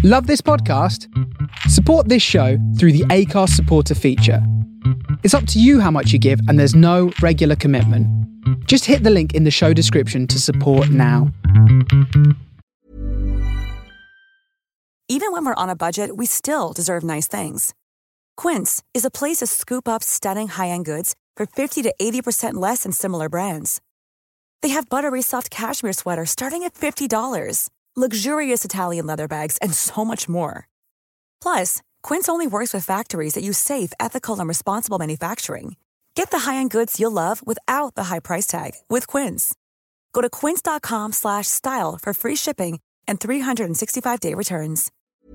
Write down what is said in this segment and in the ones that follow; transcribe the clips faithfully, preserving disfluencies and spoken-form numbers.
Love this podcast? Support this show through the Acast supporter feature. It's up to you how much you give, and there's no regular commitment. Just hit the link in the show description to support now. Even when we're on a budget, we still deserve nice things. Quince is a place to scoop up stunning high-end goods for fifty to eighty percent less than similar brands. They have buttery soft cashmere sweaters starting at fifty dollars, luxurious Italian leather bags, and so much more. Plus, Quince only works with factories that use safe, ethical, and responsible manufacturing. Get the high-end goods you'll love without the high price tag with Quince. Go to quince.com slash style for free shipping and three sixty-five day returns.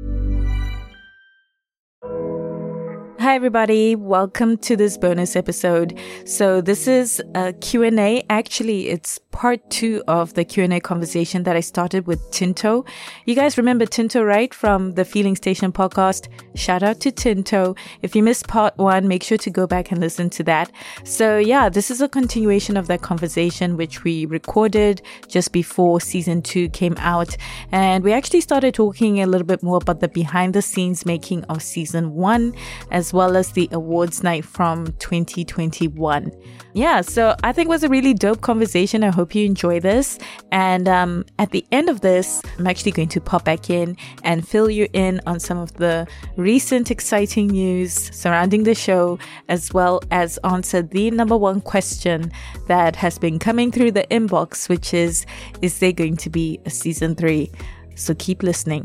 Hi everybody, welcome to this bonus episode. So this is a Q and A. Actually, it's part two of the Q and A conversation that I started with Tinto. You guys remember Tinto, right? From the Feeling Station podcast. Shout out to Tinto. If you missed part one, make sure to go back and listen to that. So yeah, this is a continuation of that conversation which we recorded just before season two came out. And we actually started talking a little bit more about the behind the scenes making of season one, as well as the awards night from twenty twenty-one. Yeah, so I think it was a really dope conversation. I hope you enjoy this. And um, at the end of this, I'm actually going to pop back in and fill you in on some of the recent exciting news surrounding the show, as well as answer the number one question that has been coming through the inbox, which is, is there going to be a season three? So keep listening.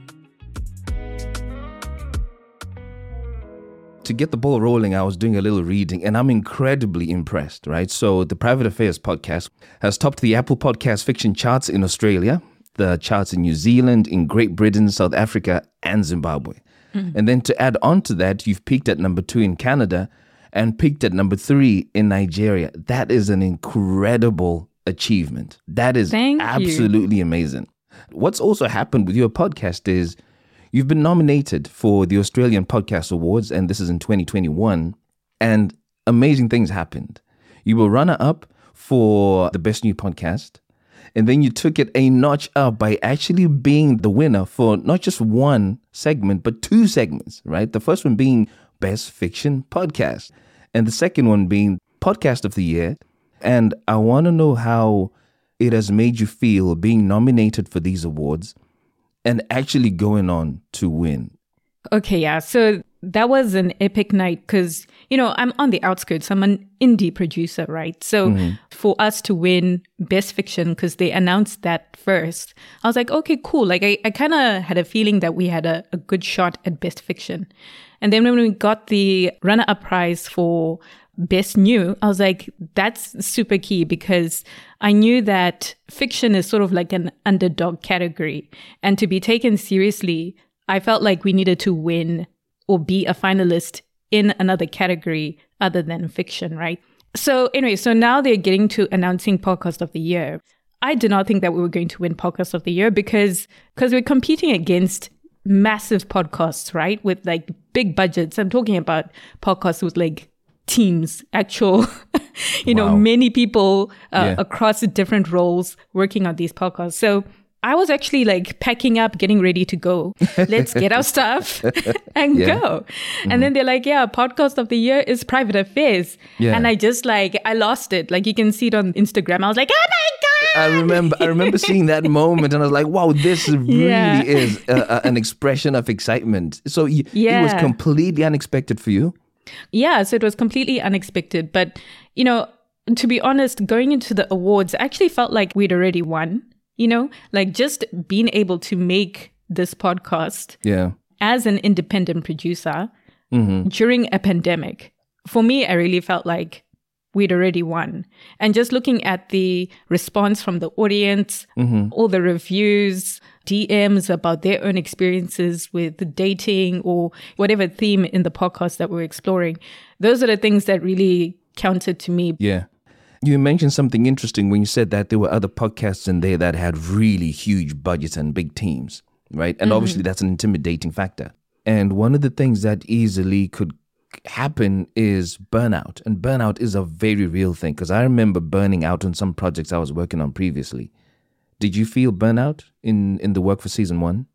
To get the ball rolling, I was doing a little reading and I'm incredibly impressed, right? So the Private Affairs podcast has topped the Apple Podcast fiction charts in Australia, the charts in New Zealand, in Great Britain, South Africa, and Zimbabwe. Mm-hmm. And then to add on to that, you've peaked at number two in Canada and peaked at number three in Nigeria. That is an incredible achievement. That is Thank absolutely you. amazing. What's also happened with your podcast is you've been nominated for the Australian Podcast Awards, and this is in twenty twenty-one, and amazing things happened. You were runner-up for the Best New Podcast, and then you took it a notch up by actually being the winner for not just one segment, but two segments, right? The first one being Best Fiction Podcast, and the second one being Podcast of the Year. And I want to know how it has made you feel being nominated for these awards and actually going on to win. Okay, yeah. So that was an epic night because, you know, I'm on the outskirts. I'm an indie producer, right? So mm-hmm. for us to win Best Fiction, because they announced that first, I was like, okay, cool. Like I, I kind of had a feeling that we had a, a good shot at Best Fiction. And then when we got the runner-up prize for Best New, I was like, that's super key because I knew that fiction is sort of like an underdog category. And to be taken seriously, I felt like we needed to win or be a finalist in another category other than fiction, right? So anyway, so now they're getting to announcing Podcast of the Year. I did not think that we were going to win Podcast of the Year because because we're competing against massive podcasts, right? With like big budgets. I'm talking about podcasts with like teams, actual, you wow. know, many people uh, yeah. across different roles working on these podcasts. So I was actually like packing up, getting ready to go. Let's get our stuff and yeah. go. Mm-hmm. And then they're like, yeah, Podcast of the Year is Private Affairs. Yeah. And I just like, I lost it. Like you can see it on Instagram. I was like, oh my God. I remember, I remember seeing that moment and I was like, wow, this really yeah. is a, a, an expression of excitement. So y- yeah. it was completely unexpected for you. Yeah, so it was completely unexpected. But, you know, to be honest, going into the awards, I actually felt like we'd already won, you know, like just being able to make this podcast yeah. as an independent producer mm-hmm. during a pandemic. For me, I really felt like we'd already won. And just looking at the response from the audience, mm-hmm. all the reviews, D Ms about their own experiences with dating or whatever theme in the podcast that we're exploring. Those are the things that really counted to me. Yeah. You mentioned something interesting when you said that there were other podcasts in there that had really huge budgets and big teams, right? And mm-hmm. obviously that's an intimidating factor. And one of the things that easily could happen is burnout. And burnout is a very real thing because I remember burning out on some projects I was working on previously. Did you feel burnout in, in the work for season one?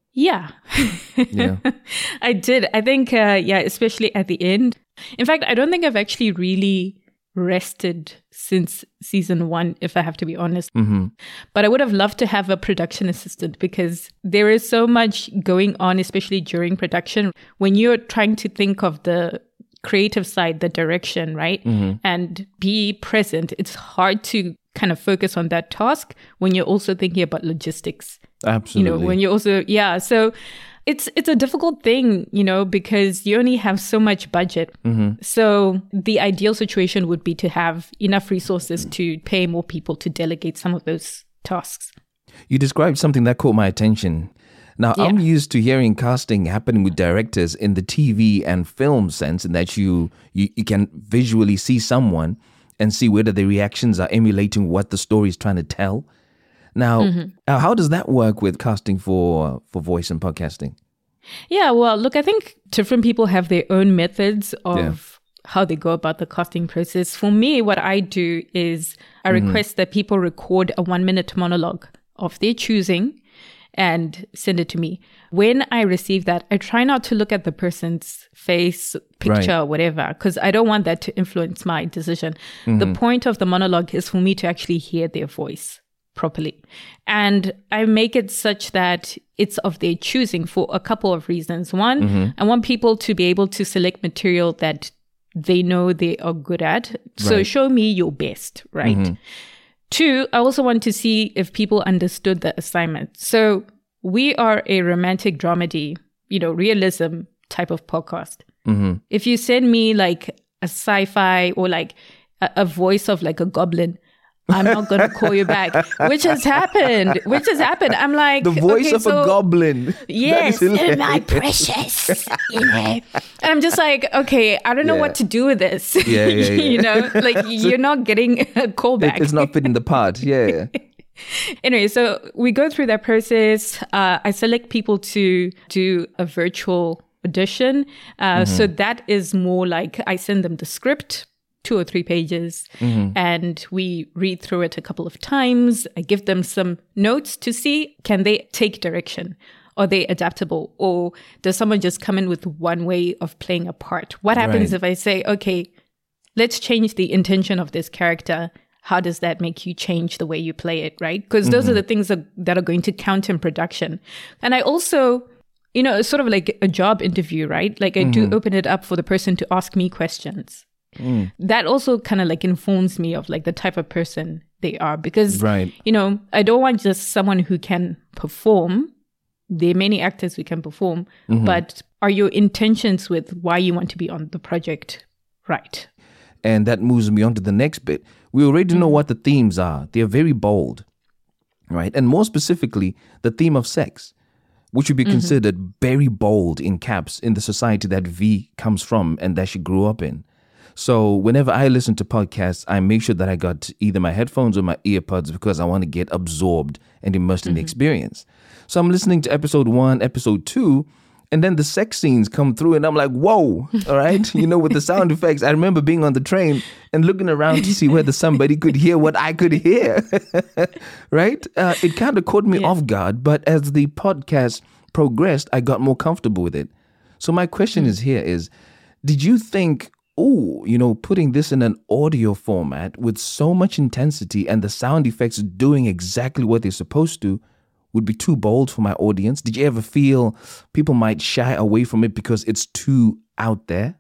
Yeah. Yeah. I did. I think, uh, yeah, especially at the end. In fact, I don't think I've actually really rested since season one, if I have to be honest. Mm-hmm. But I would have loved to have a production assistant because there is so much going on, especially during production, when you're trying to think of the creative side, the direction, right? Mm-hmm. And be present. It's hard to kind of focus on that task when you're also thinking about logistics. Absolutely. You know, when you're also, yeah. So it's it's a difficult thing, you know, because you only have so much budget. Mm-hmm. So the ideal situation would be to have enough resources to pay more people to delegate some of those tasks. You described something that caught my attention. Now, Yeah. I'm used to hearing casting happening with directors in the T V and film sense, in that you, you, you can visually see someone and see whether the reactions are emulating what the story is trying to tell. Now, Mm-hmm. uh, how does that work with casting for for voice and podcasting? Yeah, well, look, I think different people have their own methods of Yeah. how they go about the casting process. For me, what I do is I request that people record a one minute monologue of their choosing and send it to me. When I receive that, I try not to look at the person's face, picture, Right. or whatever, because I don't want that to influence my decision. The point of the monologue is for me to actually hear their voice properly. And I make it such that it's of their choosing for a couple of reasons. One, I want people to be able to select material that they know they are good at. So Right. show me your best, right? Two, I also want to see if people understood the assignment. So we are a romantic dramedy, you know, realism type of podcast. If you send me like a sci-fi or like a, a voice of like a goblin, I'm not going to call you back, which has happened, which has happened. I'm like, The voice okay, of so- a goblin. Yes, That is hilarious. my precious. You know? And I'm just like, okay, I don't know Yeah. what to do with this. Yeah, yeah, yeah. You know, like you're not getting a callback. It- It's not fitting the part. Yeah. Anyway, so we go through that process. Uh, I select people to do a virtual audition. Uh, So that is more like I send them the script, two or three pages, and we read through it a couple of times. I give them some notes to see, can they take direction? Are they adaptable? Or does someone just come in with one way of playing a part? What happens Right. if I say, okay, let's change the intention of this character? How does that make you change the way you play it, right? Because those are the things that, that are going to count in production. And I also, you know, it's sort of like a job interview, right? Like I do open it up for the person to ask me questions. That also kind of like informs me of like the type of person they are. Because, Right. you know, I don't want just someone who can perform. There are many actors who can perform, but are your intentions with why you want to be on the project right? And that moves me on to the next bit. We already know what the themes are. They're very bold, right? And more specifically, the theme of sex, which would be considered very bold in caps in the society that V comes from and that she grew up in. So whenever I listen to podcasts, I make sure that I got either my headphones or my earbuds because I want to get absorbed and immersed in the experience. So I'm listening to episode one, episode two, and then the sex scenes come through and I'm like, whoa, all right? You know, with the sound effects, I remember being on the train and looking around to see whether somebody could hear what I could hear, right? Uh, it kind of caught me off guard, but as the podcast progressed, I got more comfortable with it. So my question is here is, did you think, oh, you know, putting this in an audio format with so much intensity and the sound effects doing exactly what they're supposed to would be too bold for my audience? Did you ever feel people might shy away from it because it's too out there?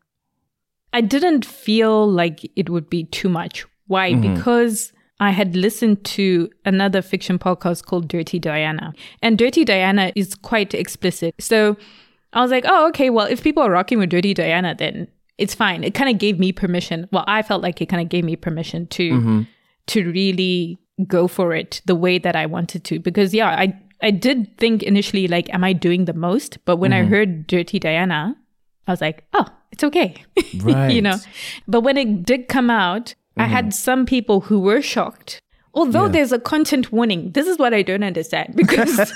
I didn't feel like it would be too much. Why? Because I had listened to another fiction podcast called Dirty Diana. And Dirty Diana is quite explicit. So I was like, oh, okay, well, if people are rocking with Dirty Diana, then it's fine. It kind of gave me permission. Well, I felt like it kind of gave me permission to mm-hmm. to really go for it the way that I wanted to. Because, yeah, I, I did think initially, like, am I doing the most? But when mm-hmm. I heard Dirty Diana, I was like, oh, it's okay. Right. You know? But when it did come out, mm-hmm. I had some people who were shocked. Although yeah. there's a content warning. This is what I don't understand. Because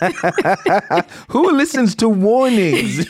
who listens to warnings?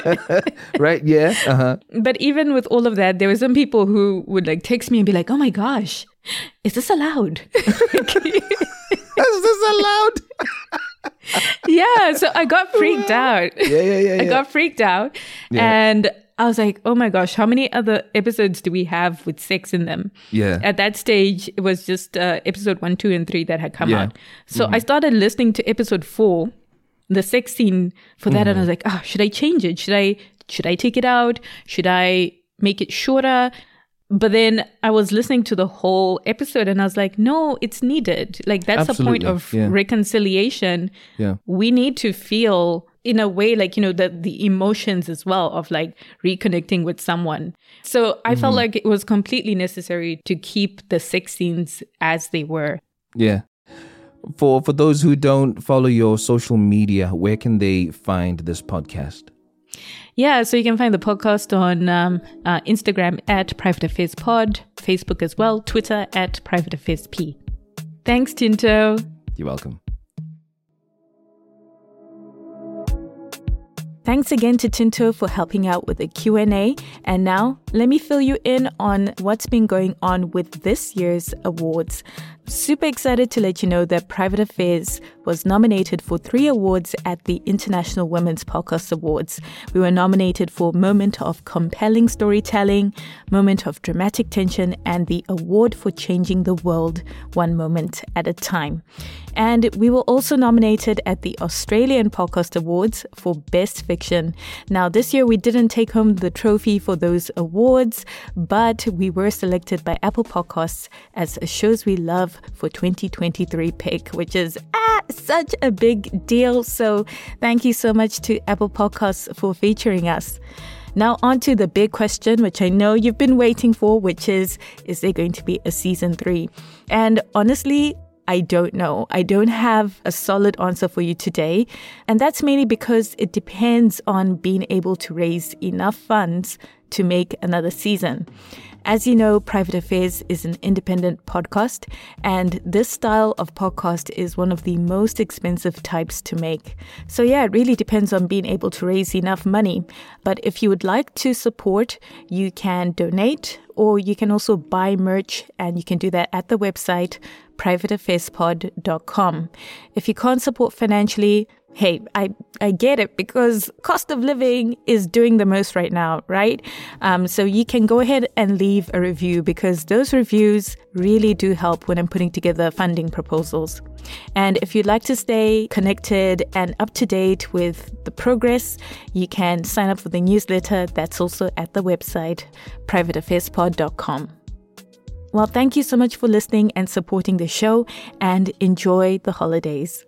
Right? Yeah. Uh-huh. But even with all of that, there were some people who would like text me and be like, oh my gosh, is this allowed? Is this allowed? Yeah, so I got freaked out. Yeah, yeah, yeah. I yeah. got freaked out. Yeah. And I was like, oh my gosh, how many other episodes do we have with sex in them? Yeah. At that stage, it was just uh, episode one, two, and three that had come Yeah. out. So I started listening to episode four, the sex scene for that, and I was like, oh, should I change it? Should I should I take it out? Should I make it shorter? But then I was listening to the whole episode and I was like, no, it's needed. Like, that's the point Absolutely. of Yeah. reconciliation. Yeah. We need to feel in a way, like, you know, the, the emotions as well of like reconnecting with someone. So I felt like it was completely necessary to keep the sex scenes as they were. Yeah. For for those who don't follow your social media, where can they find this podcast? Yeah, so you can find the podcast on um, uh, Instagram at Private Affairs Pod, Facebook as well, Twitter at Private Affairs P. Thanks, Tinto. You're welcome. Thanks again to Tinto for helping out with the Q and A. And now, let me fill you in on what's been going on with this year's awards. Super excited to let you know that Private Affairs was nominated for three awards at the International Women's Podcast Awards. We were nominated for Moment of Compelling Storytelling, Moment of Dramatic Tension, and the Award for Changing the World One Moment at a Time. And we were also nominated at the Australian Podcast Awards for Best Fiction. Now, this year we didn't take home the trophy for those awards, but we were selected by Apple Podcasts as a Shows We Love for twenty twenty-three pick, which is ah, such a big deal. So thank you so much to Apple Podcasts for featuring us. Now on to the big question, which I know you've been waiting for, which is, is there going to be a season three? And honestly, I don't know. I don't have a solid answer for you today. And that's mainly because it depends on being able to raise enough funds to make another season. As you know, Private Affairs is an independent podcast, and this style of podcast is one of the most expensive types to make. So yeah, it really depends on being able to raise enough money. But if you would like to support, you can donate, or you can also buy merch, and you can do that at the website private affairs pod dot com. If you can't support financially, hey, I, I get it, because cost of living is doing the most right now, right? Um, so you can go ahead and leave a review, because those reviews really do help when I'm putting together funding proposals. And if you'd like to stay connected and up to date with the progress, you can sign up for the newsletter. That's also at the website private affairs pod dot com. Well, thank you so much for listening and supporting the show, and enjoy the holidays.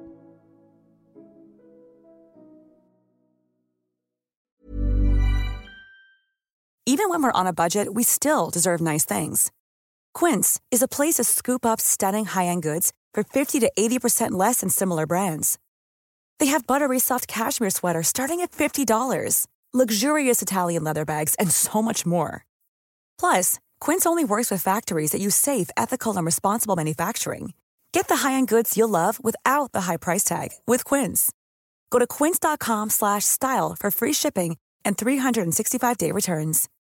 Even when we're on a budget, we still deserve nice things. Quince is a place to scoop up stunning high-end goods for fifty to eighty percent less than similar brands. They have buttery soft cashmere sweaters starting at fifty dollars, luxurious Italian leather bags, and so much more. Plus, Quince only works with factories that use safe, ethical, and responsible manufacturing. Get the high-end goods you'll love without the high price tag with Quince. Go to quince dot com slash style for free shipping and three sixty-five day returns.